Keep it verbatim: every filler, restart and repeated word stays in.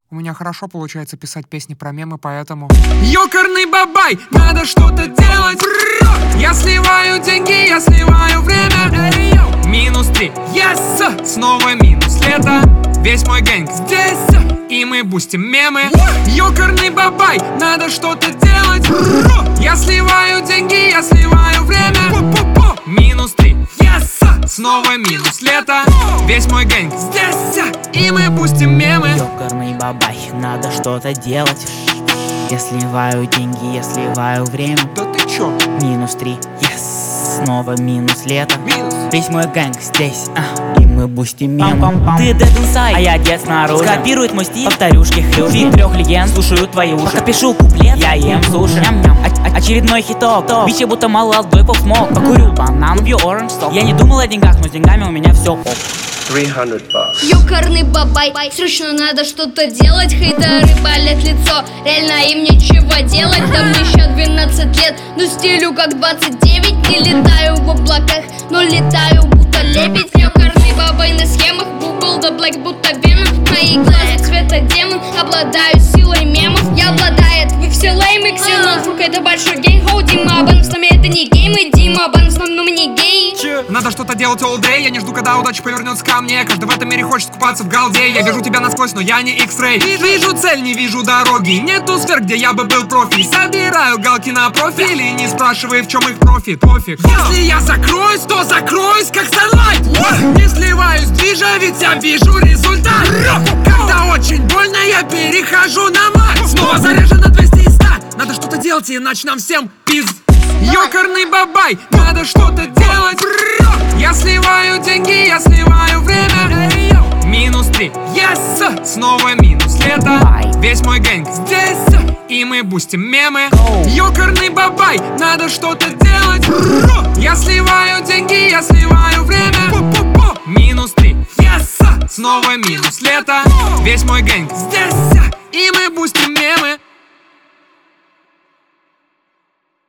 У меня хорошо получается писать песни про мемы, поэтому... Ёкарный бабай, надо что-то делать. Я сливаю деньги, я сливаю время. Минус три, yes! Снова минус лето. Весь мой гэнг здесь, и мы бустим мемы. Ёкарный бабай, надо что-то делать. Я сливаю деньги, я сливаю время. Минус три, yes! Снова минус лето. Весь мой гэнг здесь, и мы бустим мемы. Ёкарный бабай, надо что-то делать. Я сливаю деньги, я сливаю время. Да ты чё? Минус три, yes! Снова минус лето. Минус. Весь мой гэнг здесь, а, и мы бустим мемы. Ты dead inside, а я дед снаружи. Скопирует мой стиль, повторюшки хрюши. Фит трех легенд, слушаю твои уши. Пока пишу куплет, я ем суши. О- Очередной хиток, бичи будто молодой поп смог. Покурю банан, бью оранж сок. Я не думал о деньгах, но с деньгами у меня все ок. Ёкарный бабай, срочно надо что-то делать. Хейтеры палят лицо, реально им нечего делать. Да мне еще двенадцать лет, но стилю как двадцать девять. Не летаю в облаках, но летаю будто лебедь. Ёкарный бабай на схемах, Google да Black будто Веном. Мои глаза цвета демон, обладаю силой мемов. Я обладает, вы все леймы, ксенон, звук это большой гей. Хоу, Дима Бан, с нами это не геймы. Дима Бан, в основном не гей. Надо что-то делать all day. Я не жду, когда удача повернется ко мне. Каждый в этом мире хочет купаться в галде. Я вижу тебя насквозь, но я не X-Ray. Вижу цель, не вижу дороги. Нету сфер, где я бы был профи. Собираю галки на профиле. Не спрашивай, в чем их профит. Пофиг. Если я закроюсь, то закроюсь, как Sunlight. Не сливаюсь, движа, ведь я вижу результат. Когда очень больно, я перехожу на мат. Снова заряжен на двести и сто. Надо что-то делать, иначе нам всем пиз. Ёкарный бабай, надо что-то делать. Я сливаю деньги, я сливаю время. Минус три, yes! Снова минус лето. Весь мой гэнг здесь, и мы бустим мемы. Ёкарный бабай, надо что-то делать. Я сливаю деньги, я сливаю время. Минус три, yes! Снова минус лето. Весь мой гэнг здесь.